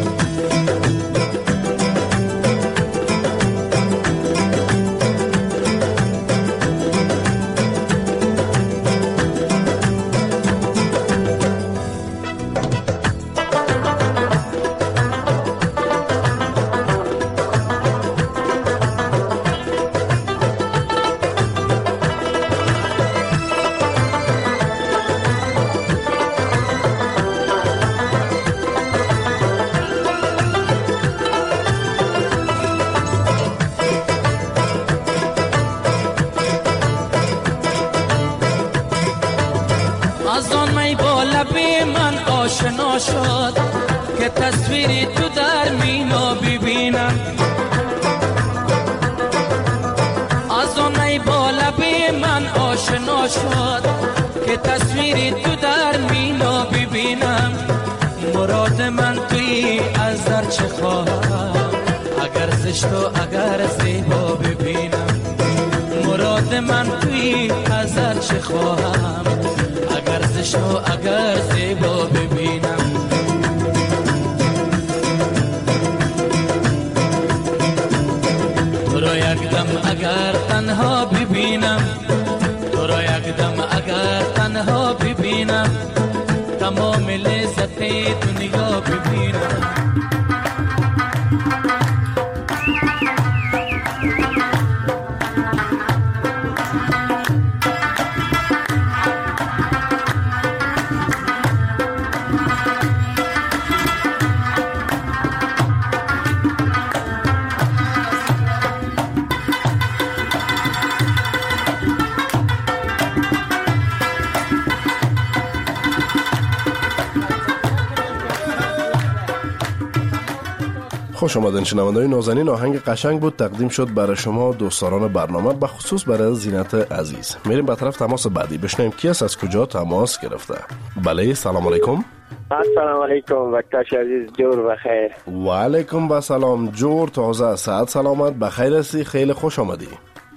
آشنا شد که تصویری تو در مینا ببینم از آن ای با لب من آشنا شد که تصویری تو در مینا ببینم مراد من توی از در چه خواهم اگر زشت و اگر زیبا ببینم مراد من توی از در چه خواهم اگر زشت و اگر زیبا ببینم تو را یک دم اگر تنها ببینم تو را یک دم اگر تنها ببینم تمام لذت دنیا ببینم خوش آمدین شنوندگان نازنین. آهنگ قشنگ بود تقدیم شد برای شما دوستداران برنامه به خصوص برای زینت عزیز. میریم به طرف تماس بعدی بشنویم کی است از کجا تماس گرفته. بله سلام علیکم. السلام علیکم وقتش عزیز جور بخیر. و علیکم و سلام جور تازه صحت سلامت بخیر هستی خیلی خوش آمدی.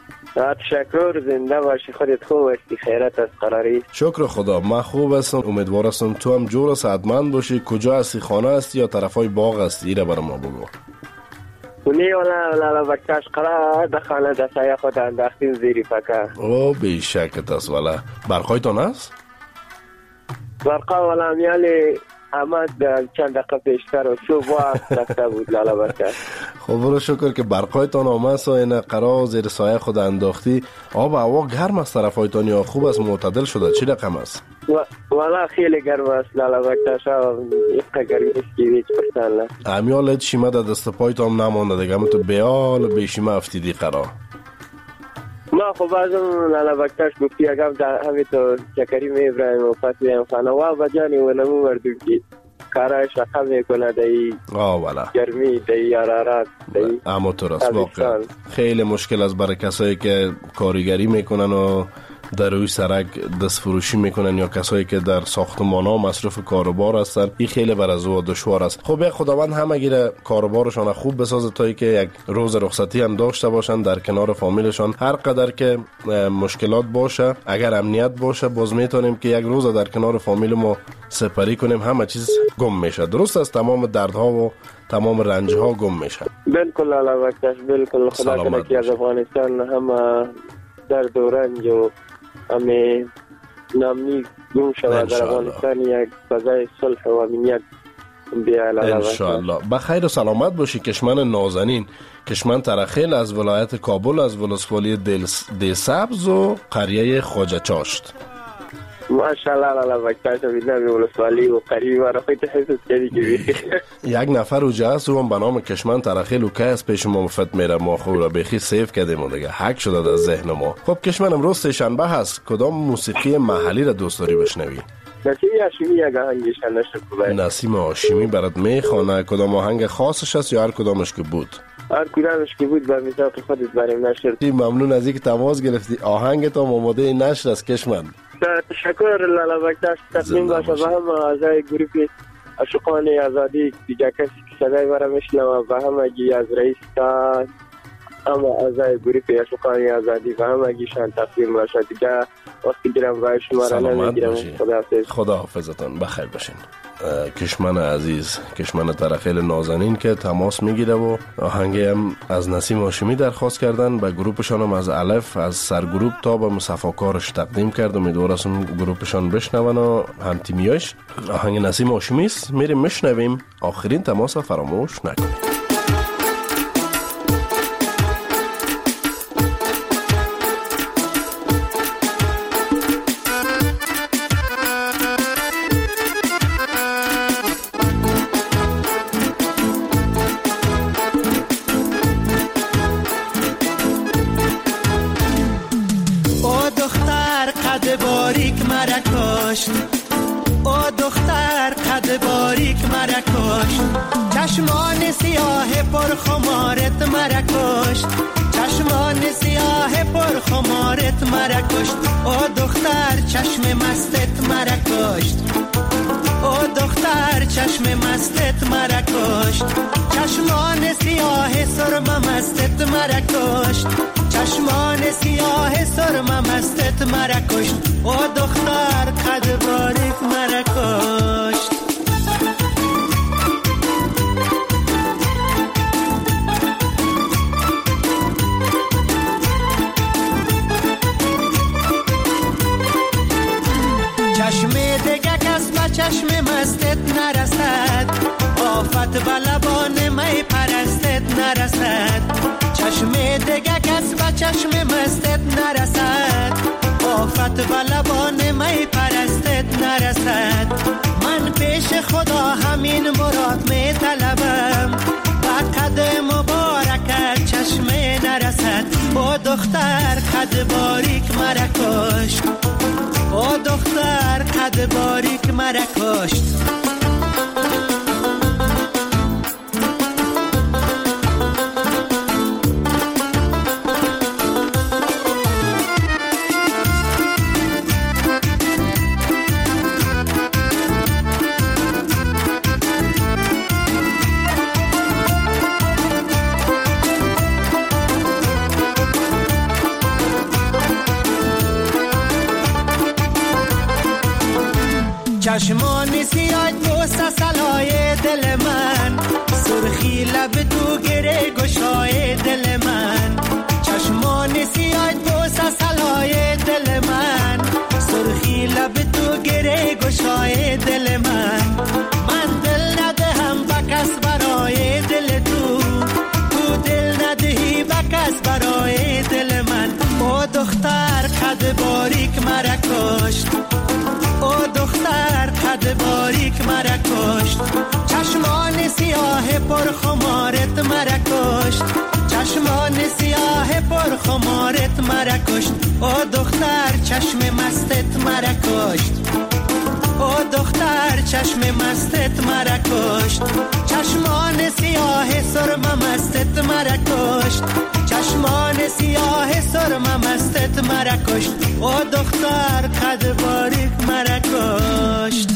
تشکر زنده باشی خودت خوب هستی خیرت از قراری. شکر خدا من خوب هستم امیدوار هستم تو هم جور و صحتمند باشی. کجا هستی خانه هستی یا طرفای باغ هستی ایره برای ما بگو. اونی والا وقتش قرار دخانه دستای خود انداختیم زیری پکه. او بیشکت است والا برقایتان هست؟ برقا والا میالی احمد چند دقیقه پیشتر و صبح وقت رفته بود لالا برکت. خب برو شکر که برقایتان آمد و این قرار زیر سایه خود انداختی. آب هوا گرم است طرفایتان یا خوب است معتدل شده چی رقم است؟ والا خیلی گرم است لالا برکت یک گرمی است که هیچ پرسان نه. امیال شیمه در دست پایتان نمانده دیگه تو بیال بیشیمه افتیدی قرار. ما خب ازم لالا بکتاش گفتی اگم در همین تو چکریم ابراهیم و فتویم خانواه بجانی و نمو مردم که کارش رقم میکنه دایی گرمی دایی حرارت دایی اما تو راست واقعا خیلی مشکل است برای کسایی که کارگری میکنن و در روی سرک دست فروشی میکنن یا کسایی که در ساختمان ها مصروف کاروبار هستن این خیلی بر از او دشوار است. خب یک خداوند همگی کاروبارشان خوب بسازه تا که یک روز رخصتی هم داشته باشن در کنار فامیلشان. هر قدر که مشکلات باشه اگر امنیت باشه باز میتونیم که یک روز در کنار فامیل ما سپری کنیم همه چیز گم میشه. درست است تمام دردها و تمام رنجها گم میشه. بالکل علاوه وقتش بالکل خدا کنه که از افغانستان همه درد و رنج و همه نامی گم شود در افغانستان یک فضای صلح و امنیت انشاءالله. بخیر و سلامت باشی کشمن نازنین، کشمن ترخیل از ولایت کابل، از ولسوالی دی سبز و قریه خواجه چاشت. ماشاءالله الله بکتاش میدونم ولسوالی و قریه و رفیت حسد کردی که یک نفر اوجه هست و به نام کشمن ترخیل و که از پیش ما مفت میره، ما خوب را بخی سیف کردیم و دیگه حک شده در ذهن ما. خب کشمن امروز سه‌شنبه هست، کدام موسیقی محلی را دوست داری بشنوی؟ نسیم هاشمی یک آهنگش نشد کنه. نسیم هاشمی برات میخوانه، کدام آهنگ خاصش است یا هر کدامش که بود؟ هر کدامش که بود به میزات خودت بریم نشر. ممنون از اینکه تماس گرفتی. آهنگ تو آماده نشر است کشمن. تشکر لالا بکتاش. تقدیم باشه به هم اعضای گروه عاشقان آزادی، دیگه کسی که صدای مرا میشنوه و همگی از رئیس تا اما اعضای گروه عاشقان آزادی و همگیشان تقدیم باشه. دیگه وقتی گیرم باید شما را نمیگیرم. خدا حافظتان، بخیر باشین. کشمن عزیز، کشمن ترخیل نازنین که تماس میگیره و آهنگی هم از نسیم هاشمی درخواست کردن، به گروپشان هم از الف از سرگروپ تا به مصفاکارش تقدیم کرد. امیدوار است اون گروپشان بشنون و هم تیمیاش. آهنگ نسیم هاشمی است، میریم میشنویم. آخرین تماس فراموش نکنید. او دختر قد باریک مرا کشت، چشمان سیاه پر خمارت مرا کشت، چشمان سیاه پر خمارت مرا کشت. او دختر چشم مستت مرا کشت، او دختر چشم مستت مرا کشت، چشمان سیاه سرم مستت مرا کشت، چشمان سیاه سرم مستت مرا کشت. او دختر قد باریک مرا کشت. چشم دیگه کس به چشم مستت نرسد، آفت به لبان می پرستت نرسد. چشم دیگه کس به چشم مستت نرسد، آفت به لبان می پرستت نرسد. من پیش خدا همین مراد می طلبم، با قد مبارکت چشم نرسد. او دختر قد باریک مرا کشت، او دختر قد باریک مرا کشت. چشمان سیاه بوسه سلای دل من، سرخی لب تو گره گشای دل من. چشمان سیاه بوسه سلای دل من، سرخی لب تو گره گشای دل من. من دل ندهم به کس برای دل تو، تو دل ندهی به کس برای دل من. او دختر قد باریک مرا کشت، او دختر قد باریک مرا کشت. چشمان سیاه پر خمارت مرا کشت، چشمان سیاه پر خمارت مرا کشت. او دختر چشم مستت مرا کشت، او دختر چشم مستت مرا کشت. چشمان سیاه سرم مستت مرا کشت، چشمان سیاه سرم مستت مرا کشت. او دختر قد باریک مرا کشت.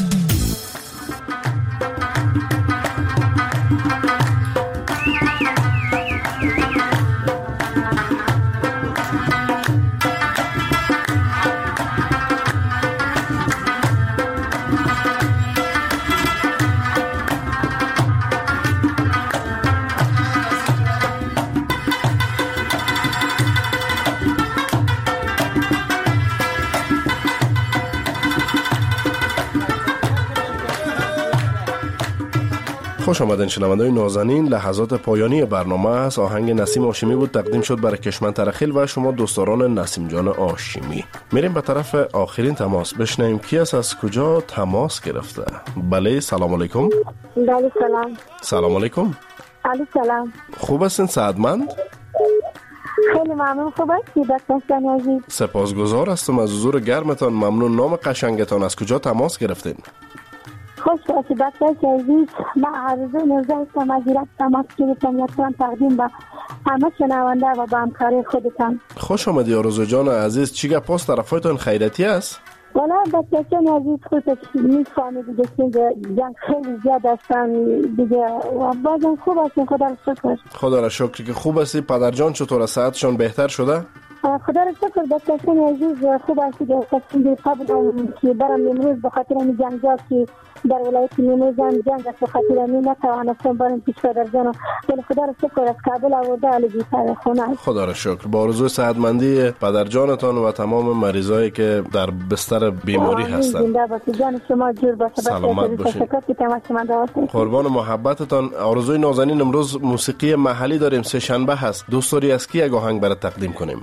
خوش آمدین شنونده‌های نازنین. لحظات پایانی برنامه است. آهنگ نسیم هاشمی بود تقدیم شد برای کشمن ترخیل و شما دوستداران نسیم جان هاشمی. میریم به طرف آخرین تماس. بشنویم کی است، از کجا تماس گرفته. بله سلام علیکم. بله سلام. سلام علیکم. علیکم سلام. خوب هستین سعادمند؟ خیلی ممنون. خوب هستی دکتر عزیز؟ سپاسگزار هستم از حضور گرمتان. ممنون. نام قشنگتان، از کجا تماس گرفتین؟ خوش باشید دکتر عزیز. من عرضه نوزه هستم از ایران تماس گرفتم. لطفاً تقدیم به همه شنونده و به همکاری خودتان. خوش آمدی آرزو جان عزیز. چی گپ است؟ طرفایتان خیرتی است؟ والا دکتر عزیز خودت میفهمی دیگه که جنگ خیلی زیاد هستن دیگه و بازم خوب هستیم. خدا را شکر. خدا را شکر که خوب هستی. پدر جان چطور؟ صحتشان بهتر شده؟ خدا را شکر دکتر عزیز خوب هستی. تصمیم قبل که برام امروز به خاطر این جنگ‌ها که در ولایت نیمروز جنگ است، به خاطر این نتوانستم برام پیش پدر جان، ولی خدا را شکر از کابل آورده علی بی‌تر خونه. خدا را شکر. با آرزوی صحتمندی پدر جانتان و تمام مریضایی که در بستر بیماری هستند. زنده باشید. جان شما جور باشه. سلامت باشید. قربان محبتتان. آرزوی نازنین امروز موسیقی محلی داریم. سه شنبه هست. دوست داری از کی یک آهنگ برات تقدیم کنیم؟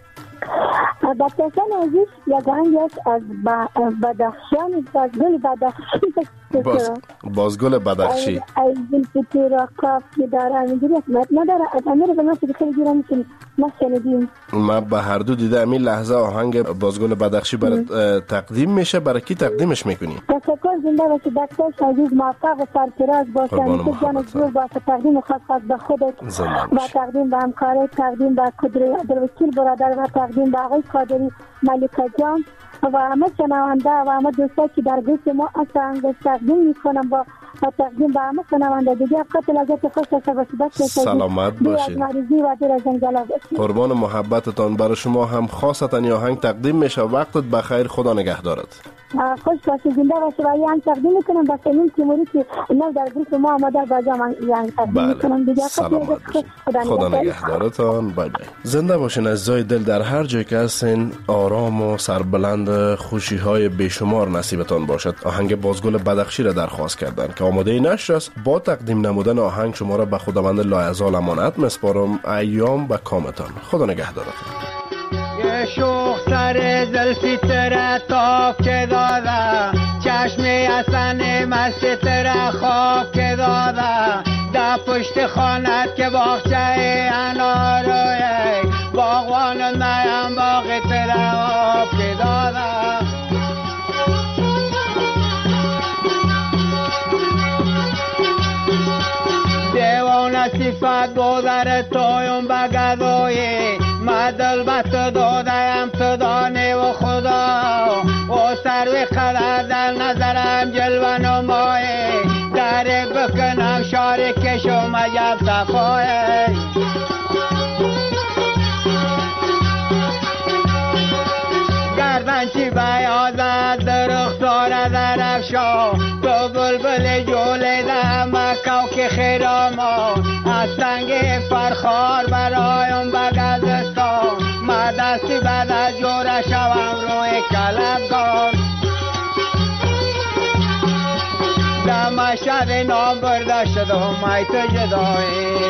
دکتر عزیز یک آهنگ است از بدخشان، بازگل بدخشی. بازگل بدخشی. از زلفتی را کاف که داره اینجوری اسمت نداره. از امیر به ناسی خیلی جیرا میشیم ما شنیدیم. من به هر دو دیده همین لحظه آهنگ بازگل بدخشی برای تقدیم میشه. برای کی تقدیمش میکنی؟ تشکر. زنده باشید دکتر عزیز. موفق و سرفراز باشید. جان جور باشه. تقدیم خاص به خودت و تقدیم به همکاری، تقدیم به قدرت عبدالوکیل برادر و تقدیم به آقای قادری ملکه جان و همه شنونده و همه دوستان که در گوش ما هستند تقدیم میکنم با تقدیم به همه شنونده دیگه. فقط لذت خوش داشته باشید. سلامت باشید. و دور از انجلا باشید. قربان محبتتان. برای شما هم خاصتا آهنگ تقدیم میشه. وقتت بخیر. خدا نگهدارت. خوش باشید. زنده باشید. و یه هم تقدیم میکنم به سمین تیموری که اینا در گروه ما آمده باجا من یعنی تقدیم میکنم دیگه. سلامت خدا نگهدارتان. بای بای. زنده باشین عزیزای دل. در هر جای که هستین آرام و سربلند خوشی های بیشمار نصیبتان باشد. آهنگ بازگل بدخشی را درخواست کردن که آماده نشر است. با تقدیم نمودن آهنگ شما را به خداوند لایزال امانت میسپارم. ایام به کامتان. خدا نگهدارتان. یه شوخ سر زلفی تره تاب که داده، چشمی حسن مست تره خواب که داده، در پشت خانت که باغچه اناروی باغوان نیم باغ تره آب که داده. دیوان صفت بودر تویم بگدوی مدل بست دادیم تو دانه و خدا و سروی قدر در نظرم جلوه نمایی در بکنم شاری کشم عجب صفایی. گردنچی بیازد درختار در افشا تو بلبل جوله در مکاو که خیراما از سنگ فرخار برایم بگذستان ما دستی بعد از جوره شوم روی کلبگان در مشهد نام برده شدم ای تو جدایی.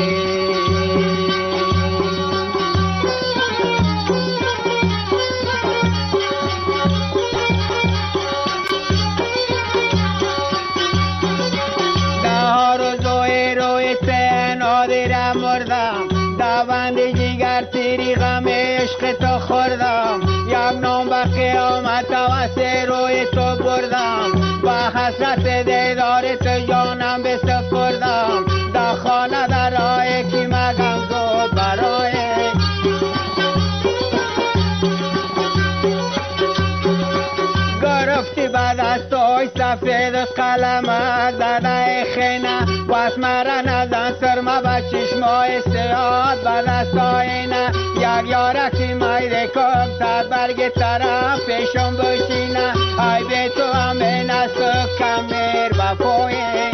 بند جیگر تیری غم عشق تو خوردم، یک نام به قیامت واسه روی تو بردم، با حسرت دیدار تو جانم بسپردم، در خانه در راه کی مگم زود برای گرفتی بعد از توی سفید قلم زده خینه واس مرا نزن سرما به چشمای سیاد بعد از آینه یک یارکی مایده کم سر برگ طرف پیشم بشینه ای به تو همه نسو کمیر بپویه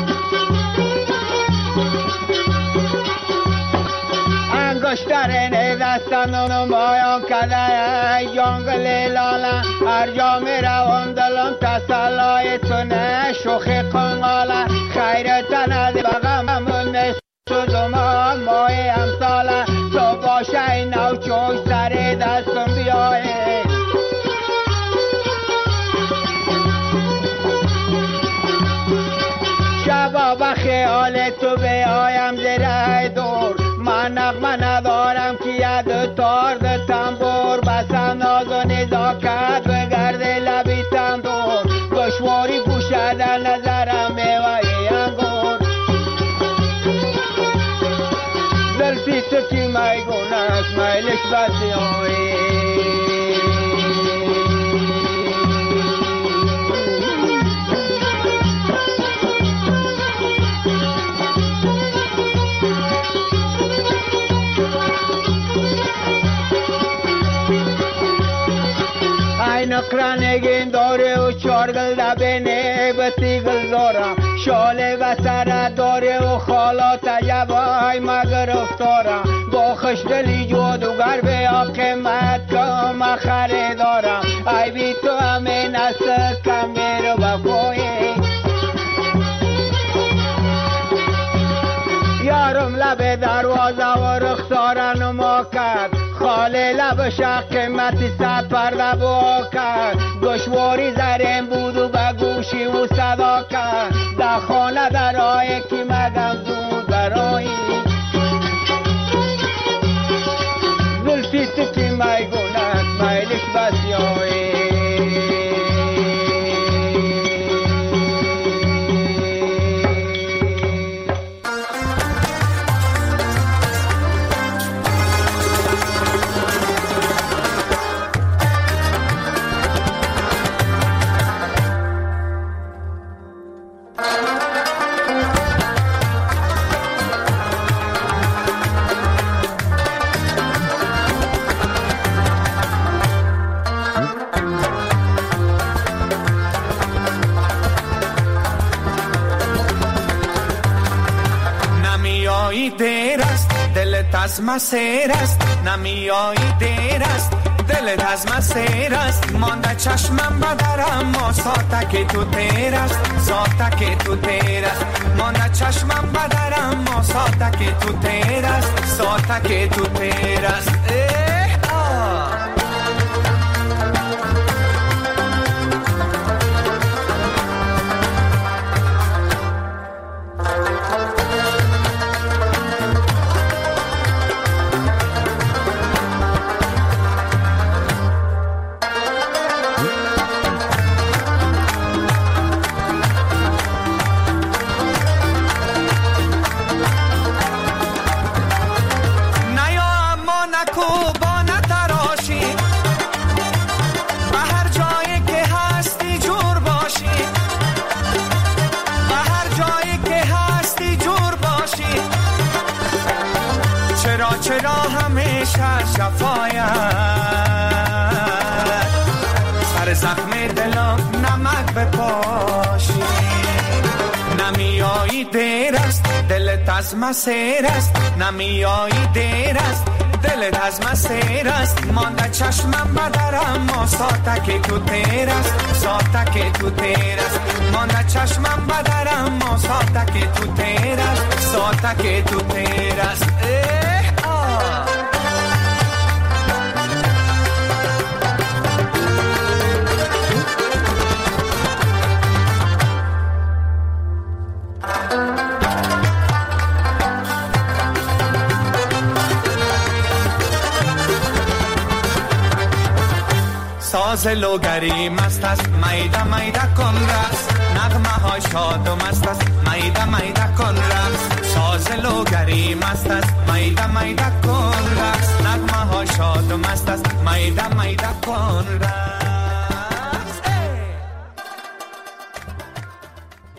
انگشترین دستم نمایم کده جنگل لاله هر جا می روم دلم تسلای تو نه شوخی قنقاله خیرت تا به خیال تو بیایم زیر دور، من نغمه ندارم که ید تارد تنبور، بسم ناز و نزاکت بگرد لبی تندور، دشواری پوشد نظرم میوه انگور. زلفی تو که میگون است میلش بسیاری، نقرانگین داره و چارگل دبینه بطیگل دارم، شاله و سر داره و خالات عجبای مگرفتارم، با خوشدلی جادوگر به قیمت کم خریدارم، ای بی تو همین است کم میرو بفایی. یارم لب دروازه و رخسار نما کرد، خاله لب شق قیمتی صد پرده با کرد، گشواری زرین بود و به گوشی و صدا کرد، در خانه در آیه که مگم زود برایی. زلفی تو که میگونت میلش بسیاری، دیر است دلت از مسیر است، نمیایی دیر است دلت از مسیر است، مانده چشمم بدرم ما ساته که تو تیر است، ساته که تو تیر است، مانده چشمم بدرم ما ساته که تو تیر است، ساته که تو تیر است. چرا همیشه شفایت سر زخم دلم نمک بپاشی، نمیایی دیر است دلت از مسیر است، نمیایی دیر است دلت از مسیر است، مانده چشمم بدرم ما ساته که تو تیر است، ساته که تو تیر است، مانده چشمم بدرم ما ساته که تو تیر است، ساته که تو تیر است. ساز لوگری مست است میده میده کن رقص، نغمه های شاد و مست است میده میده کن رقص، ساز لوگری مست است میده میده کن رقص، نغمه های شاد و مست است میده میده کن رقص.